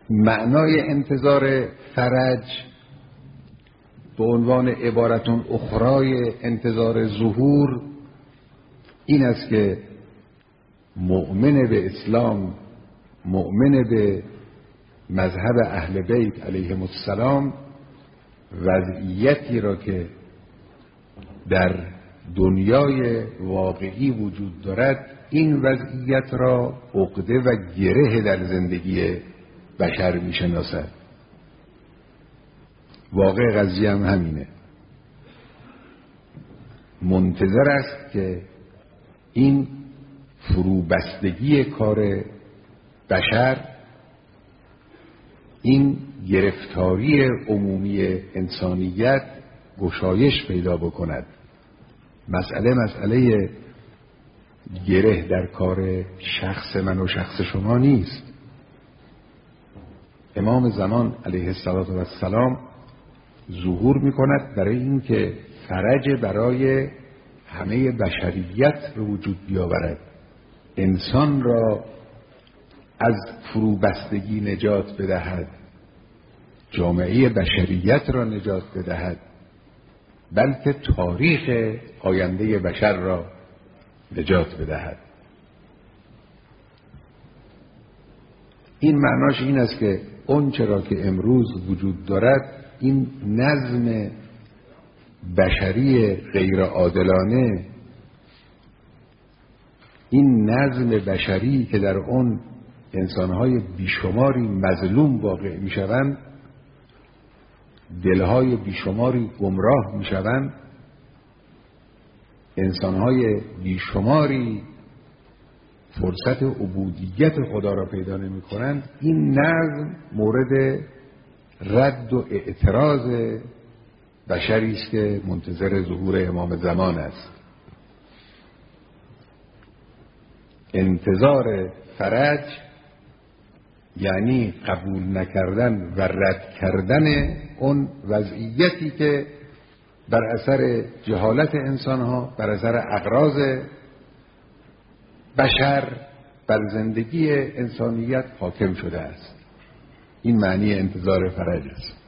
معنای انتظار فرج به عنوان عبارتون اخرای انتظار ظهور این است که مؤمن به اسلام، مؤمن به مذهب اهل بیت علیهم السلام، وضعیتی را که در دنیای واقعی وجود دارد این وضعیت را عقده و گره در زندگی بشر میشناسد. واقع قضیه هم همینه. منتظر است که این فروبستگی کار بشر، این گرفتاری عمومی انسانیت گشایش پیدا بکند. مسئله گره در کار شخص من و شخص شما نیست. امام زمان علیه السلام ظهور میکند برای اینکه فرج برای همه بشریت رو وجود بیاورد، انسان را از فروبستگی نجات بدهد، جامعه بشریت را نجات بدهد، بلکه تاریخ آینده بشر را نجات بدهد. این معناش این است که اون چرا که امروز وجود دارد، این نظم بشری غیر عادلانه، این نظم بشری که در اون انسانهای بیشماری مظلوم واقع میشوند، دلهای بیشماری گمراه میشوند، انسانهای بیشماری فرصت عبودیت خدا را پیدا نمی کنند، این نظم مورد رد و اعتراض بشری است که منتظر ظهور امام زمان است. انتظار فرج یعنی قبول نکردن و رد کردن اون وضعیتی که بر اثر جهالت انسانها، بر اثر اغراض بشر بر زندگی انسانیت حاکم شده است. این معنی انتظار فرج است.